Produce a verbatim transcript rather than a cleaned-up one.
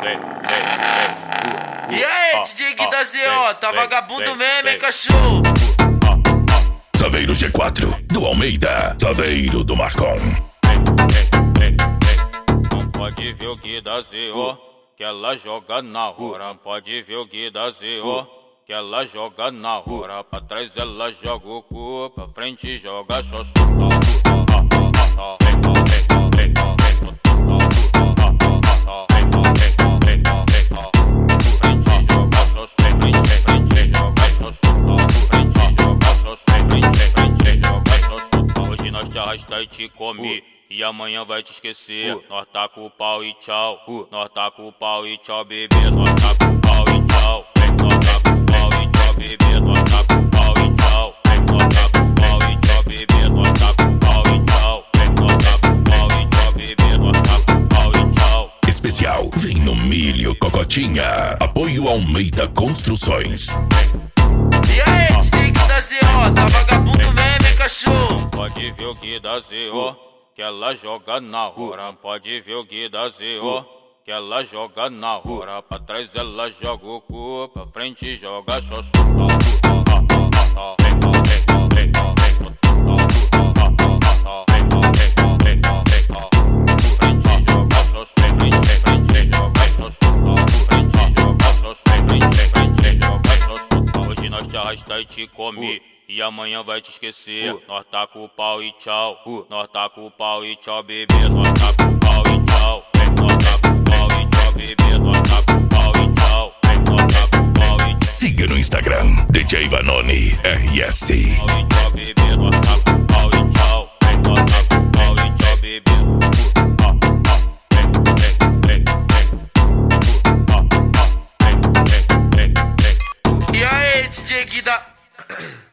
E aí, D J Gui da Z O, tá vagabundo mesmo, hein, cachorro? Saveiro G quatro, do Almeida. Saveiro do Marcon. Não pode ver o Gui da Z O, que ela joga na hora. Pode ver o Gui da Z O, que ela joga na hora. Pra trás ela joga o cu, pra frente joga xoxota. Hoje nós te arrasta e te come, e amanhã vai te esquecer. Nós tá com o pau e tchau, nós tá com o pau e tchau, bebê. Nós tá com o pau e tchau, nós tá com o pau e tchau, bebê. Nós tá com o pau e tchau, nós tá com o pau e tchau, bebê. Nós tá com o pau e tchau, nós tá com o pau e tchau, bebê. Nós tá com o pau e tchau. Especial, vem no milho, Cocotinha. Apoio Almeida Construções. E aí, D J Gui da Z O, tá vagabundo mesmo, hein, cachorro? Pode ver o Gui da Z O, que ela joga na hora. Pode ver o Gui da Z O, que ela joga na hora. Pra trás ela joga o cu, pra frente joga xoxota. Hoje nós te arrasta e te come, e amanhã vai te esquecer. Nós tá com o pau e tchau, nós tá com o pau e tchau, bebê. Nós tá com o pau e tchau, nós tá com o pau e tchau, bebê. Nós tá com o pau e tchau, nós tá com o pau e tchau. Siga no Instagram, D J Vanoni R S. Pau e tchau, bebê. Nós tá com o pau e tchau, nós tá com o pau e tchau, bebê. E aí, D J Gui da...